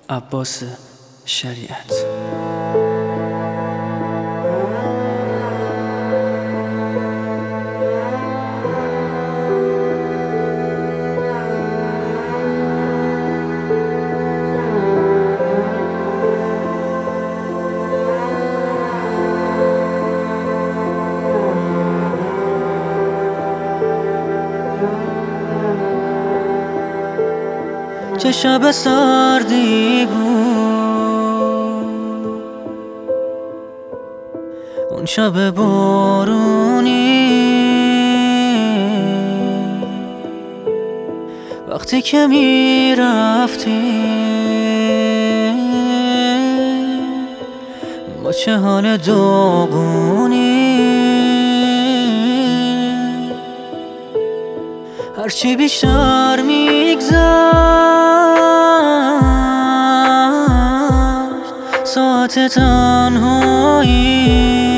عباس شریعت. چه شب سردی بود اون شب بارونی، وقتی که می رفتی با چه حال داغونی. هرچی بیشتر میگذشت ساعت تنهایی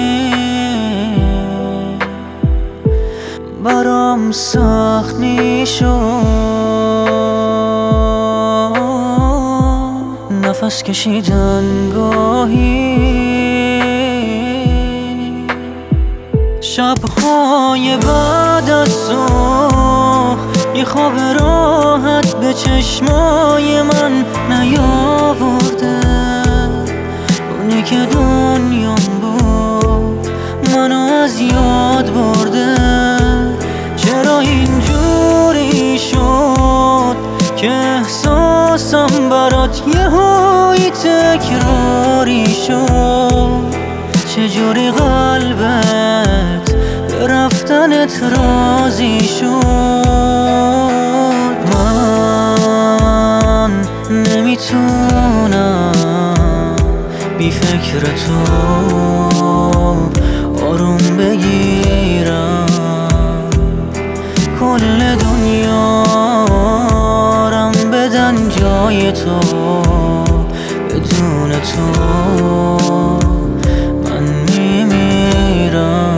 برام سخت میشد نفس کشیدن گاهی. شب‌های بعد از صبح یه خواب راحت به چشمای من نیاورده، اونی که دنیام بود منو از یاد برده. چرا اینجوری شد که احساسم برات یهویی تکراری شد؟ چجوری قلبت به رفتنت راضی شد؟ من نمیتونم بی فکر تو آروم بگیرم، کل دنیارم بدن جای تو، بدون تو من میمیرم.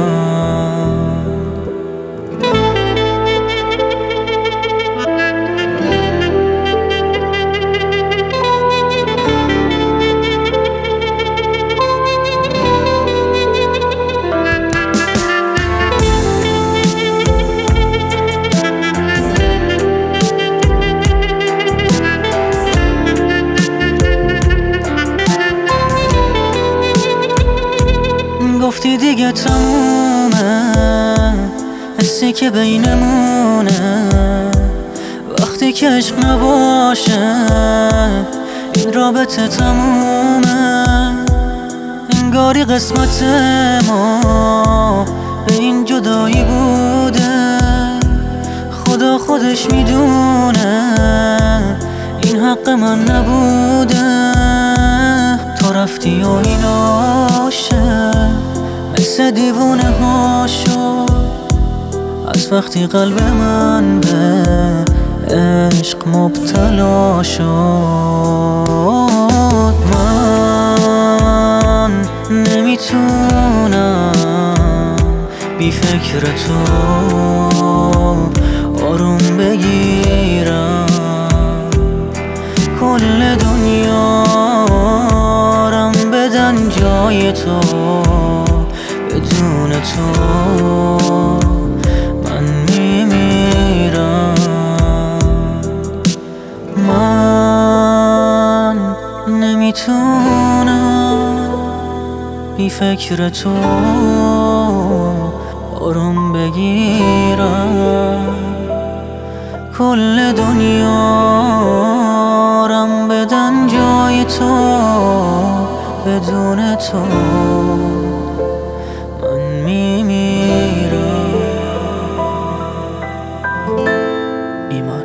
گفتی دیگه تمومه حسی که بینمونه، وقتی که عشق نباشه این رابطه تمومه. انگاری قسمت ما به این جدایی بوده، خدا خودش میدونه این حق من نبوده. تو رفتی و این عاشق مثل دیوونه ها شد از وقتی قلب من به عشق مبتلا شد. من نمیتونم بی فکر تو آروم بگیرم، کل دنیارم بدن جای تو، بدون تو من میمیرم. من نمیتونم بی فکر تو آروم بگیرم، کل دنیارم بدن جای تو، بدون تو من میمیرم. ایمان.